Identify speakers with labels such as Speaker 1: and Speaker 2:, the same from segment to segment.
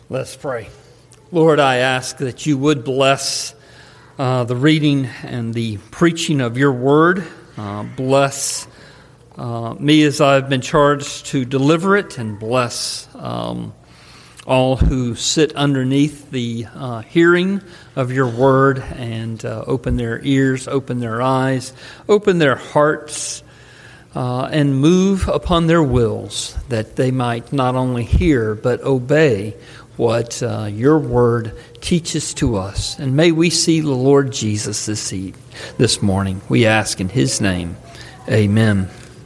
Speaker 1: Let's pray. Lord, I ask that you would bless the reading and the preaching of your word. Bless me as I've been charged to deliver it, and bless all who sit underneath the hearing of your word, and open their ears, open their eyes, open their hearts, and move upon their wills, that they might not only hear but obey what your word teaches to us. And may we see the Lord Jesus this morning. We ask in his name. Amen.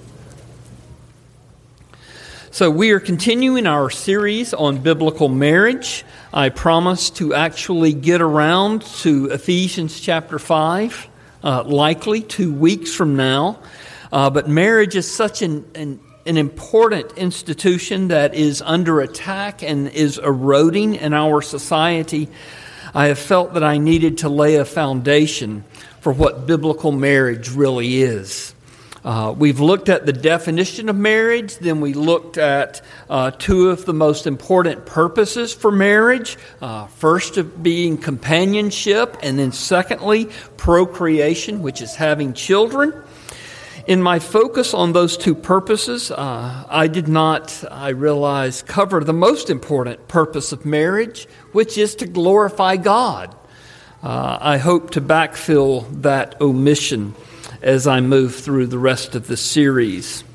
Speaker 1: So we are continuing our series on biblical marriage. I promise to actually get around to Ephesians chapter 5, likely 2 weeks from now. But marriage is such an important institution that is under attack and is eroding in our society. I have felt that I needed to lay a foundation for what biblical marriage really is. We've looked at the definition of marriage, then we looked at two of the most important purposes for marriage. First being companionship, and then secondly, procreation, which is having children. In my focus on those two purposes, I did not, I realize, cover the most important purpose of marriage, which is to glorify God. I hope to backfill that omission as I move through the rest of the series.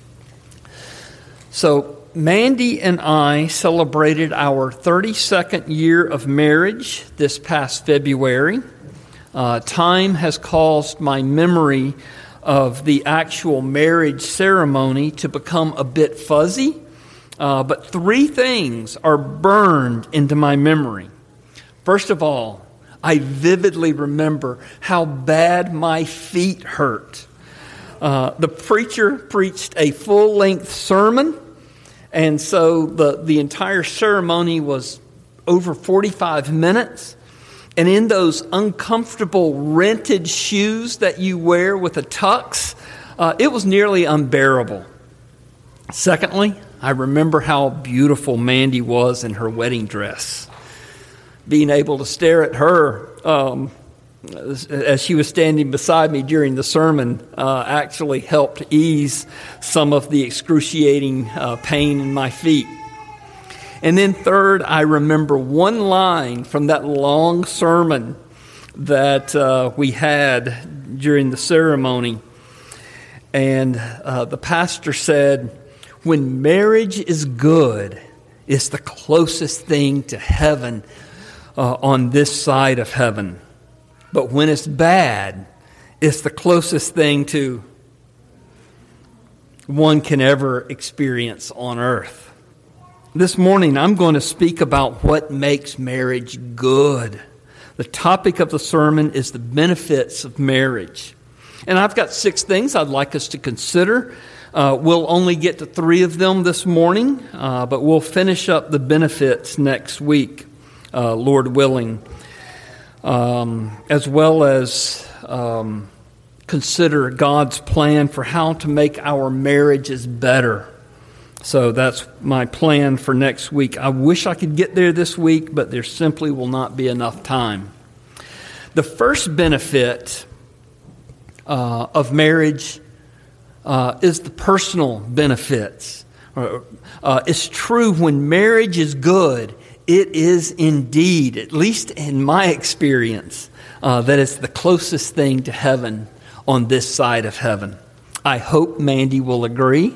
Speaker 1: So, Mandy and I celebrated our 32nd year of marriage this past February. Time has caused my memory of the actual marriage ceremony to become a bit fuzzy, but three things are burned into my memory. First of all, I vividly remember how bad my feet hurt. The preacher preached a full-length sermon, and so the entire ceremony was over 45 minutes. And in those uncomfortable rented shoes that you wear with a tux, it was nearly unbearable. Secondly, I remember how beautiful Mandy was in her wedding dress. Being able to stare at her as she was standing beside me during the sermon actually helped ease some of the excruciating pain in my feet. And then third, I remember one line from that long sermon that we had during the ceremony. And the pastor said, "When marriage is good, it's the closest thing to heaven on this side of heaven. But when it's bad, it's the closest thing to one can ever experience on earth." This morning, I'm going to speak about what makes marriage good. The topic of the sermon is the benefits of marriage. And I've got 6 things I'd like us to consider. We'll only get to 3 of them this morning, but we'll finish up the benefits next week, Lord willing, as well as consider God's plan for how to make our marriages better. So that's my plan for next week. I wish I could get there this week, but there simply will not be enough time. The first benefit of marriage is the personal benefits. It's true, when marriage is good, it is indeed, at least in my experience, that it's the closest thing to heaven on this side of heaven. I hope Mandy will agree.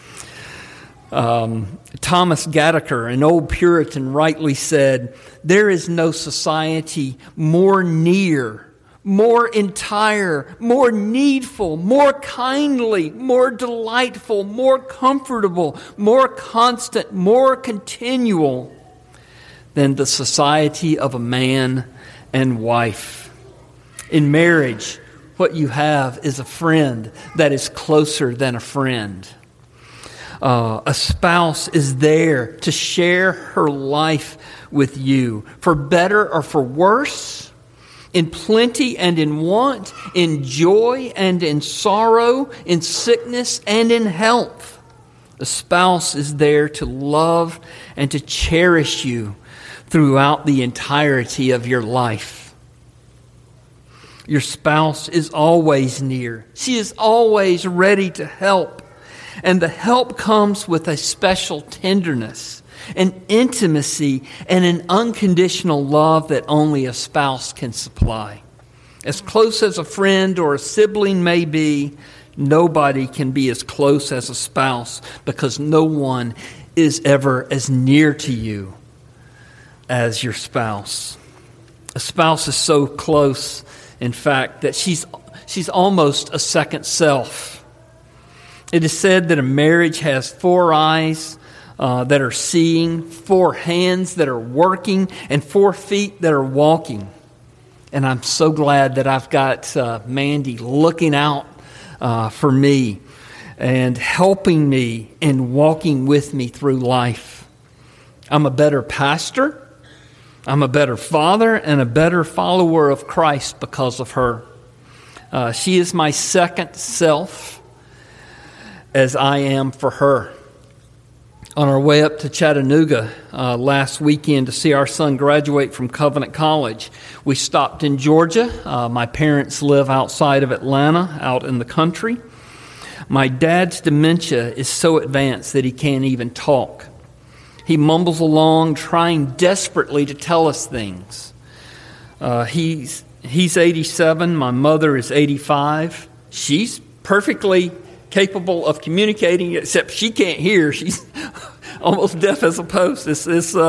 Speaker 1: Thomas Gattaker, an old Puritan, rightly said, "There is no society more near, more entire, more needful, more kindly, more delightful, more comfortable, more constant, more continual than the society of a man and wife." In marriage, what you have is a friend that is closer than a friend. A spouse is there to share her life with you, for better or for worse, in plenty and in want, in joy and in sorrow, in sickness and in health. The spouse is there to love and to cherish you, throughout the entirety of your life. Your spouse is always near. She is always ready to help. And the help comes with a special tenderness, an intimacy, and an unconditional love that only a spouse can supply. As close as a friend or a sibling may be, nobody can be as close as a spouse, because no one is ever as near to you as your spouse. A spouse is so close, in fact, that she's almost a second self. It is said that a marriage has 4 eyes that are seeing, 4 hands that are working, and 4 feet that are walking. And I'm so glad that I've got Mandy looking out for me and helping me and walking with me through life. I'm a better pastor, I'm a better father, and a better follower of Christ because of her. She is my second self, as I am for her. On our way up to Chattanooga last weekend to see our son graduate from Covenant College, we stopped in Georgia. My parents live outside of Atlanta, out in the country. My dad's dementia is so advanced that he can't even talk. He mumbles along, trying desperately to tell us things. He's 87. My mother is 85. She's perfectly capable of communicating, except she can't hear. She's almost deaf as a post. It's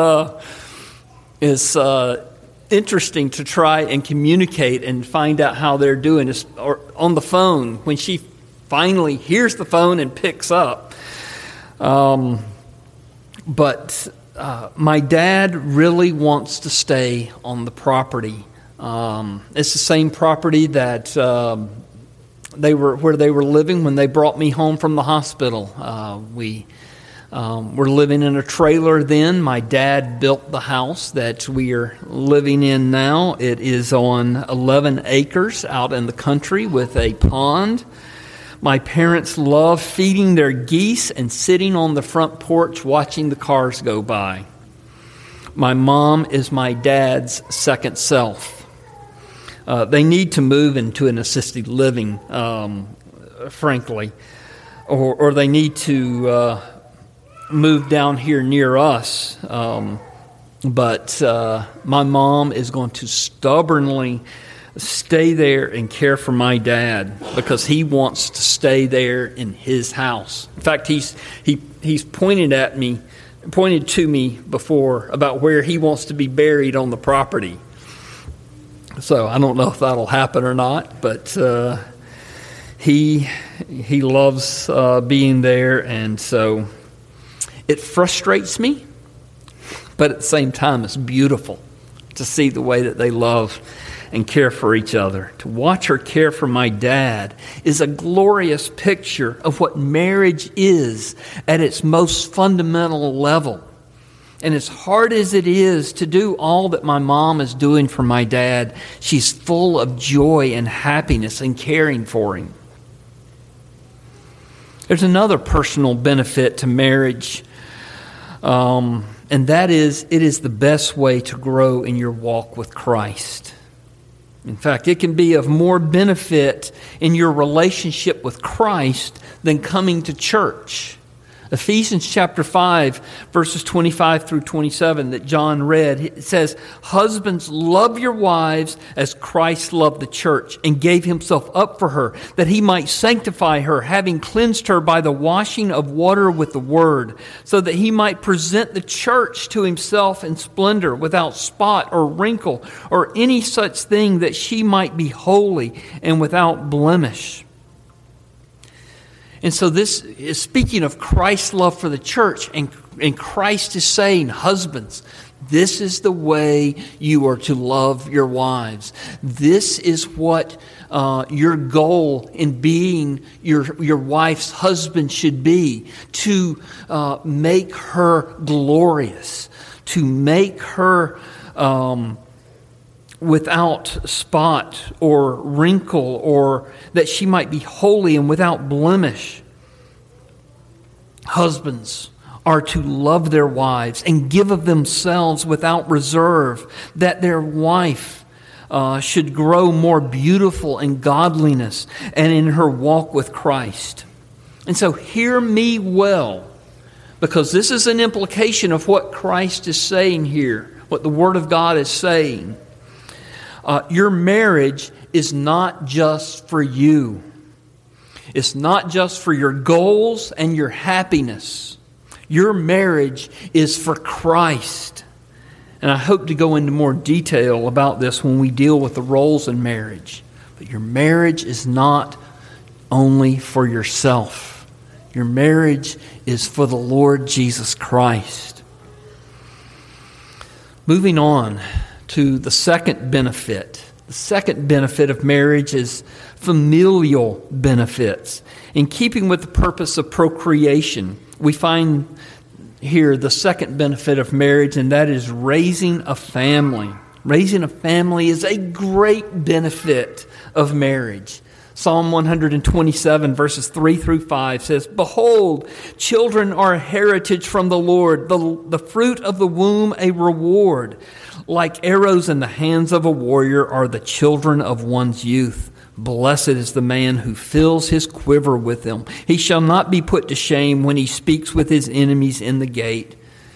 Speaker 1: interesting to try and communicate and find out how they're doing. Or on the phone, when she finally hears the phone and picks up. But my dad really wants to stay on the property. It's the same property that where they were living when they brought me home from the hospital. We were living in a trailer then. My dad built the house that we are living in now. It is on 11 acres out in the country with a pond. My parents love feeding their geese and sitting on the front porch watching the cars go by. My mom is my dad's second self. They need to move into an assisted living, frankly, or they need to move down here near us. But my mom is going to stubbornly stay there and care for my dad because he wants to stay there in his house. In fact, he's pointed to me before about where he wants to be buried on the property. So I don't know if that'll happen or not, but he loves being there, and so it frustrates me, but at the same time it's beautiful to see the way that they love and care for each other. To watch her care for my dad is a glorious picture of what marriage is at its most fundamental level. And as hard as it is to do all that my mom is doing for my dad, she's full of joy and happiness in caring for him. There's another personal benefit to marriage, and that is it is the best way to grow in your walk with Christ. In fact, it can be of more benefit in your relationship with Christ than coming to church. Ephesians chapter 5, verses 25 through 27 that John read, it says, "Husbands, love your wives as Christ loved the church and gave himself up for her, that he might sanctify her, having cleansed her by the washing of water with the word, so that he might present the church to himself in splendor, without spot or wrinkle or any such thing, that she might be holy and without blemish." And so this is speaking of Christ's love for the church, and Christ is saying, husbands, this is the way you are to love your wives. This is what your goal in being your wife's husband should be, to make her glorious, to make her without spot or wrinkle, or that she might be holy and without blemish. Husbands, are to love their wives and give of themselves without reserve, that their wife should grow more beautiful in godliness and in her walk with Christ. And so hear me well, because this is an implication of what Christ is saying here, what the Word of God is saying. Your marriage is not just for you. It's not just for your goals and your happiness. Your marriage is for Christ. And I hope to go into more detail about this when we deal with the roles in marriage. But your marriage is not only for yourself. Your marriage is for the Lord Jesus Christ. Moving on to the second benefit. The second benefit of marriage is familial benefits. In keeping with the purpose of procreation, we find here the second benefit of marriage, and that is raising a family. Raising a family is a great benefit of marriage. Psalm 127 verses 3 through 5 says, "Behold, children are a heritage from the Lord, the fruit of the womb a reward. Like arrows in the hands of a warrior are the children of one's youth. Blessed is the man who fills his quiver with them. He shall not be put to shame when he speaks with his enemies in the gate."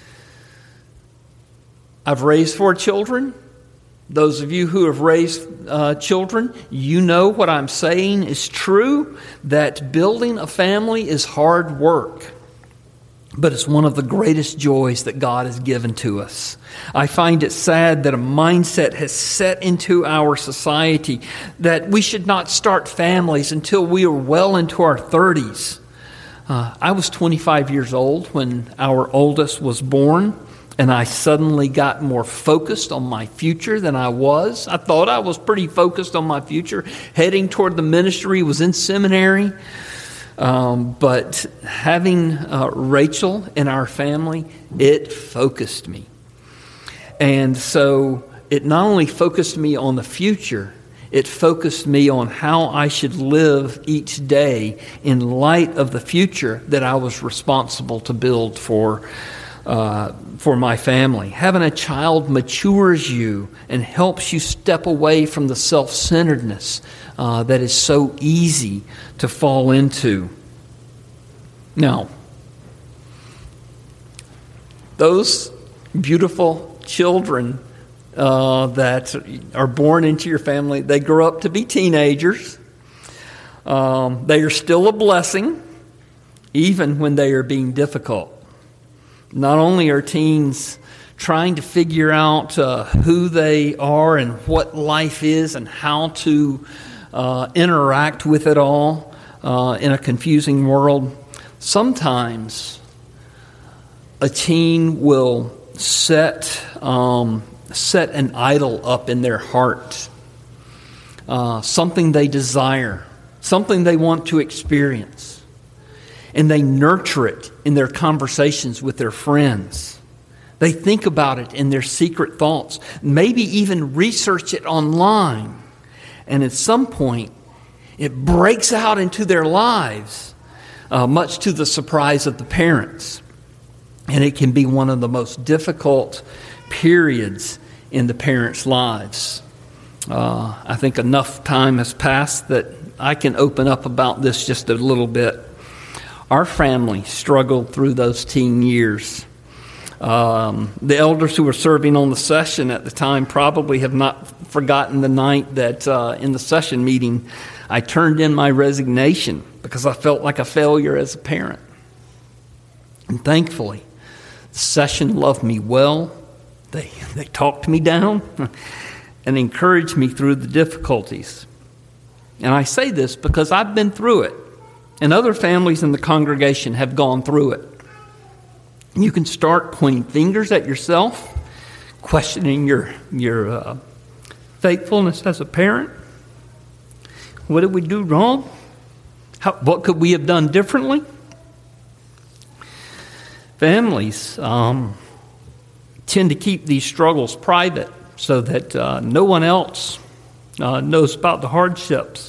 Speaker 1: I've raised 4 children. Those of you who have raised children, you know what I'm saying is true, that building a family is hard work. But it's one of the greatest joys that God has given to us. I find it sad that a mindset has set into our society that we should not start families until we are well into our 30s. I was 25 years old when our oldest was born, and I suddenly got more focused on my future than I was. I thought I was pretty focused on my future, heading toward the ministry, was in seminary. But having Rachel in our family, it focused me. And so it not only focused me on the future, it focused me on how I should live each day in light of the future that I was responsible to build for my family. Having a child matures you and helps you step away from the self-centeredness that is so easy to fall into. Now, those beautiful children that are born into your family, they grow up to be teenagers. They are still a blessing, even when they are being difficult. Not only are teens trying to figure out who they are and what life is and how to interact with it all in a confusing world, sometimes a teen will set an idol up in their heart, something they desire, something they want to experience. And they nurture it in their conversations with their friends. They think about it in their secret thoughts, maybe even research it online. And at some point, it breaks out into their lives, much to the surprise of the parents. And it can be one of the most difficult periods in the parents' lives. I think enough time has passed that I can open up about this just a little bit. Our family struggled through those teen years. The elders who were serving on the session at the time probably have not forgotten the night that in the session meeting I turned in my resignation because I felt like a failure as a parent. And thankfully, the session loved me well. They talked me down and encouraged me through the difficulties. And I say this because I've been through it. And other families in the congregation have gone through it. You can start pointing fingers at yourself, questioning your faithfulness as a parent. What did we do wrong? What could we have done differently? Families tend to keep these struggles private so that no one else knows about the hardships.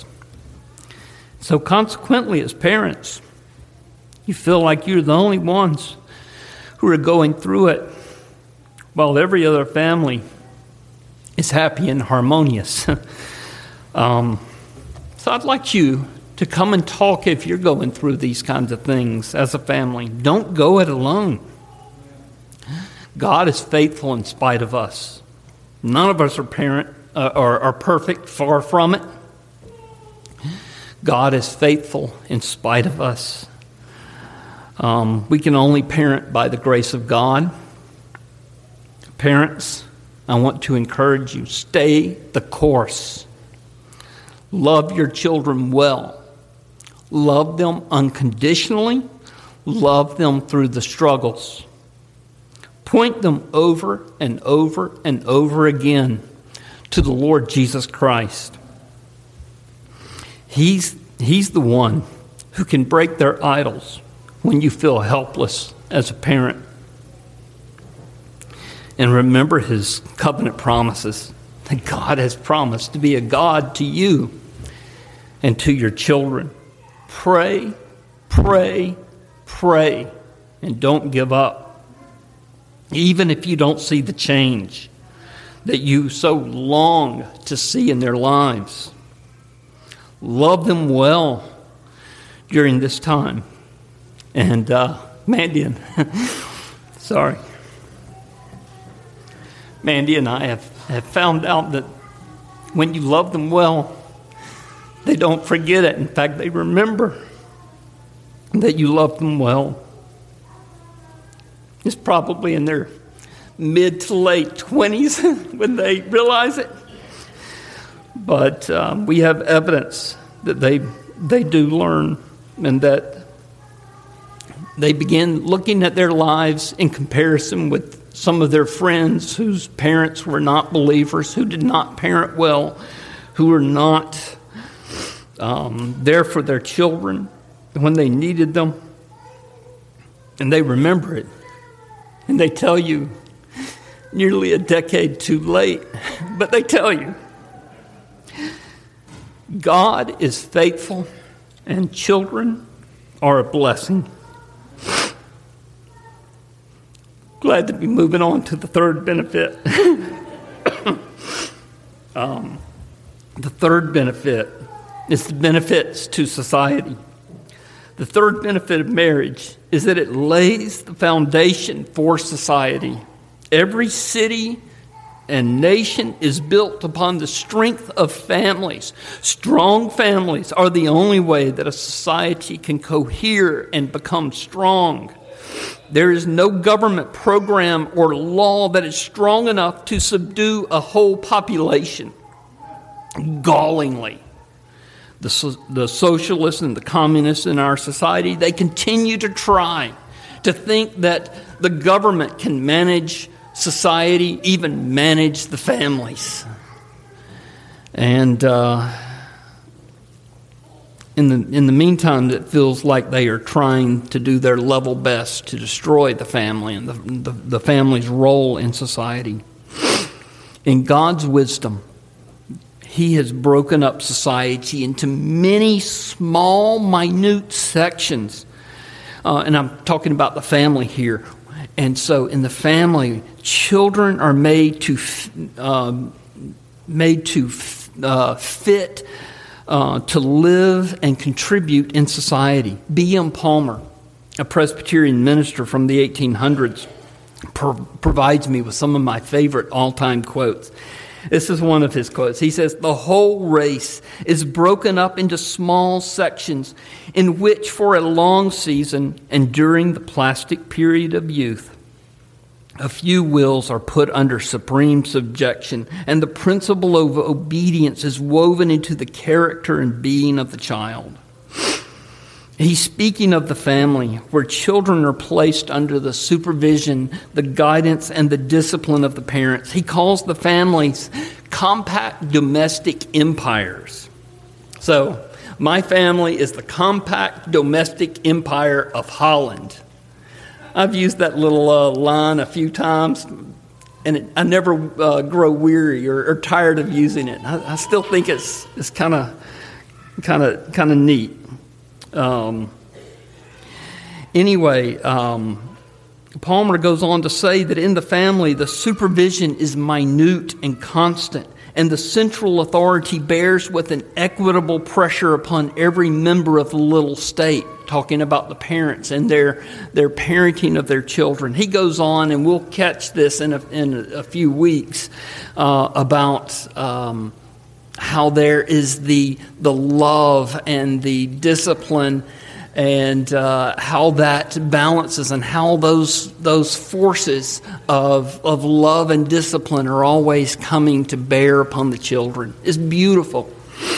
Speaker 1: So consequently, as parents, you feel like you're the only ones who are going through it while every other family is happy and harmonious. So I'd like you to come and talk if you're going through these kinds of things as a family. Don't go it alone. God is faithful in spite of us. None of us are perfect, far from it. God is faithful in spite of us. We can only parent by the grace of God. Parents, I want to encourage you, stay the course. Love your children well. Love them unconditionally. Love them through the struggles. Point them over and over and over again to the Lord Jesus Christ. He's the one who can break their idols when you feel helpless as a parent. And remember his covenant promises that God has promised to be a God to you and to your children. Pray, pray, pray, and don't give up. Even if you don't see the change that you so long to see in their lives. Love them well during this time. And Mandy and I have found out that when you love them well, they don't forget it. In fact, they remember that you love them well. It's probably in their mid to late 20s when they realize it. But we have evidence that they do learn, and that they begin looking at their lives in comparison with some of their friends whose parents were not believers, who did not parent well, who were not there for their children when they needed them. And they remember it. And they tell you nearly a decade too late, but they tell you. God is faithful, and children are a blessing. Glad to be moving on to the third benefit. The third benefit is the benefits to society. The third benefit of marriage is that it lays the foundation for society. Every city and nation is built upon the strength of families. Strong families are the only way that a society can cohere and become strong. There is no government program or law that is strong enough to subdue a whole population. Gallingly, the socialists and the communists in our society, they continue to try to think that the government can manage society, even manage the families. And in the meantime, it feels like they are trying to do their level best to destroy the family and the family's role in society. In God's wisdom, He has broken up society into many small, minute sections. And I'm talking about the family here. And so in the family, children are made to fit to live and contribute in society. B.M. Palmer, a Presbyterian minister from the 1800s, provides me with some of my favorite all-time quotes. This is one of his quotes. He says, "The whole race is broken up into small sections in which for a long season and during the plastic period of youth, a few wills are put under supreme subjection, and the principle of obedience is woven into the character and being of the child." He's speaking of the family, where children are placed under the supervision, the guidance, and the discipline of the parents. He calls the families compact domestic empires. So, my family is the compact domestic empire of Holland. I've used that little line a few times, and I never grow weary or tired of using it. I still think it's kind of neat. Palmer goes on to say that in the family, the supervision is minute and constant, and the central authority bears with an equitable pressure upon every member of the little state, talking about the parents and their parenting of their children. He goes on, and we'll catch this in a few weeks, about how there is the love and the discipline, and how that balances, and how those forces of love and discipline are always coming to bear upon the children. It's beautiful.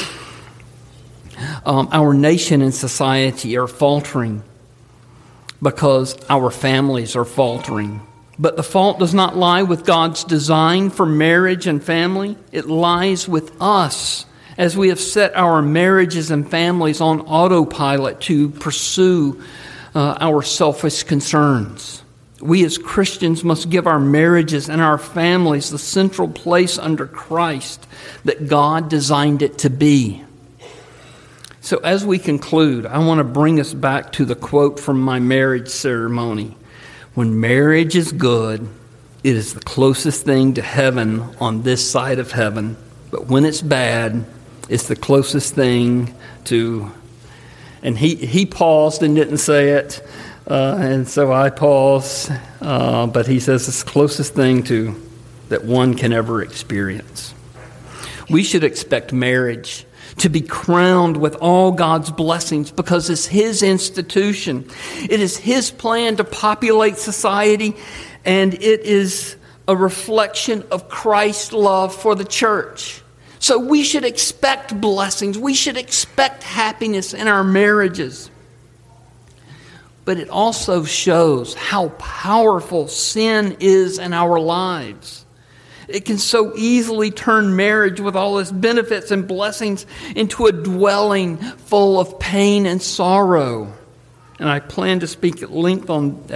Speaker 1: Our nation and society are faltering because our families are faltering. But the fault does not lie with God's design for marriage and family. It lies with us, as we have set our marriages and families on autopilot to pursue our selfish concerns. We as Christians must give our marriages and our families the central place under Christ that God designed it to be. So as we conclude, I want to bring us back to the quote from my marriage ceremony. When marriage is good, it is the closest thing to heaven on this side of heaven. But when it's bad, it's the closest thing to, and he paused and didn't say it, and so I paused, but he says it's the closest thing to that one can ever experience. We should expect marriage to be crowned with all God's blessings because it's His institution. It is His plan to populate society, and it is a reflection of Christ's love for the church. So we should expect blessings. We should expect happiness in our marriages. But it also shows how powerful sin is in our lives. It can so easily turn marriage with all its benefits and blessings into a dwelling full of pain and sorrow. And I plan to speak at length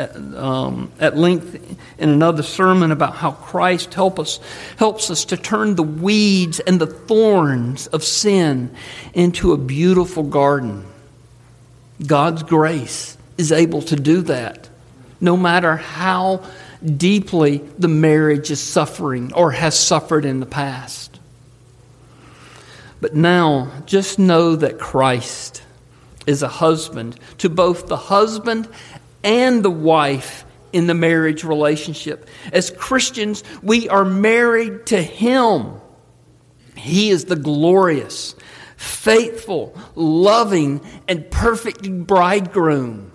Speaker 1: in another sermon about how Christ helps us to turn the weeds and the thorns of sin into a beautiful garden. God's grace is able to do that, no matter how deeply the marriage is suffering or has suffered in the past. But now, just know that Christ is a husband to both the husband and the wife in the marriage relationship. As Christians, we are married to Him. He is the glorious, faithful, loving, and perfect bridegroom.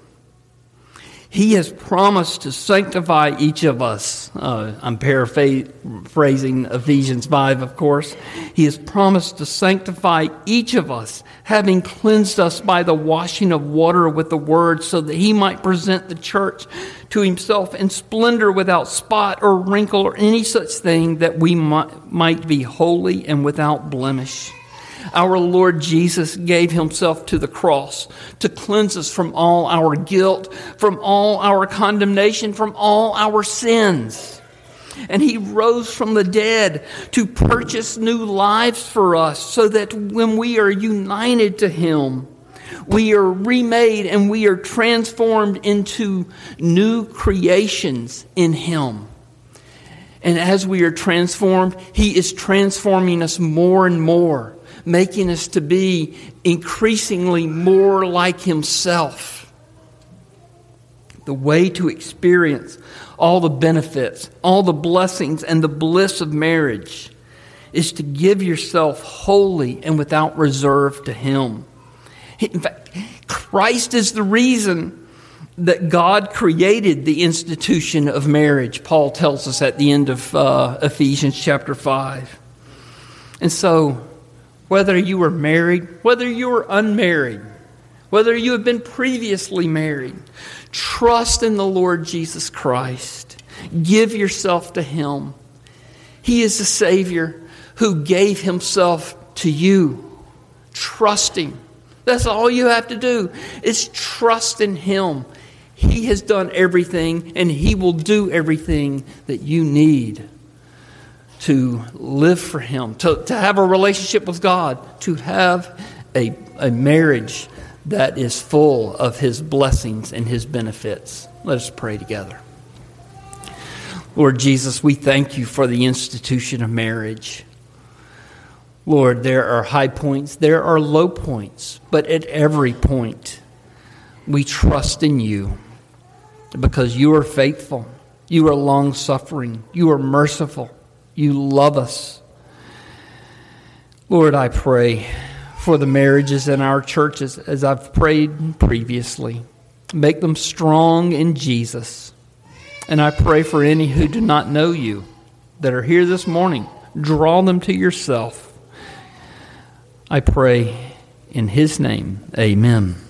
Speaker 1: He has promised to sanctify each of us. I'm paraphrasing Ephesians 5, of course. He has promised to sanctify each of us, having cleansed us by the washing of water with the word, so that He might present the church to Himself in splendor, without spot or wrinkle or any such thing, that we might be holy and without blemish. Our Lord Jesus gave Himself to the cross to cleanse us from all our guilt, from all our condemnation, from all our sins. And He rose from the dead to purchase new lives for us, so that when we are united to Him, we are remade and we are transformed into new creations in Him. And as we are transformed, He is transforming us more and more, making us to be increasingly more like Himself. The way to experience all the benefits, all the blessings, and the bliss of marriage is to give yourself wholly and without reserve to Him. In fact, Christ is the reason that God created the institution of marriage, Paul tells us at the end of Ephesians chapter 5. And so, whether you were married, whether you were unmarried, whether you have been previously married, trust in the Lord Jesus Christ. Give yourself to Him. He is the Savior who gave Himself to you. Trust Him. That's all you have to do, is trust in Him. He has done everything, and He will do everything that you need to live for Him, to have a relationship with God, to have a marriage that is full of His blessings and His benefits. Let us pray together. Lord Jesus, we thank you for the institution of marriage. Lord, there are high points, there are low points, but at every point, we trust in you because you are faithful, you are long-suffering, you are merciful, you love us. Lord, I pray for the marriages in our churches as I've prayed previously. Make them strong in Jesus. And I pray for any who do not know you that are here this morning. Draw them to yourself. I pray in his name, amen.